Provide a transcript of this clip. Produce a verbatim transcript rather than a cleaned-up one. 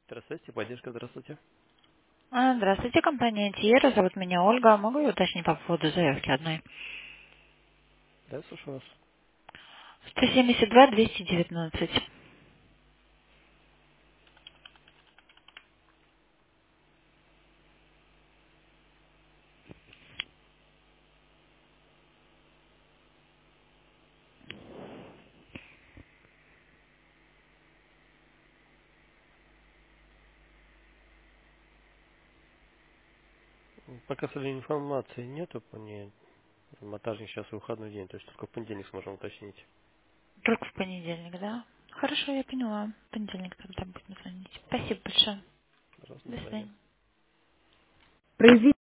Здравствуйте, поддержка, здравствуйте. А, Здравствуйте, компания Тиера. Зовут меня Ольга. Могу я уточнить по поводу заявки одной? Да, слушаю вас. сто семьдесят два двести девятнадцать. Пока, к сожалению, информации нету по ней. Монтажник сейчас выходной день, то есть только в понедельник сможем уточнить. Только в понедельник, да? Хорошо, я поняла. В понедельник тогда будем звонить. Спасибо большое. Пожалуйста, до До свидания. свидания. Произвести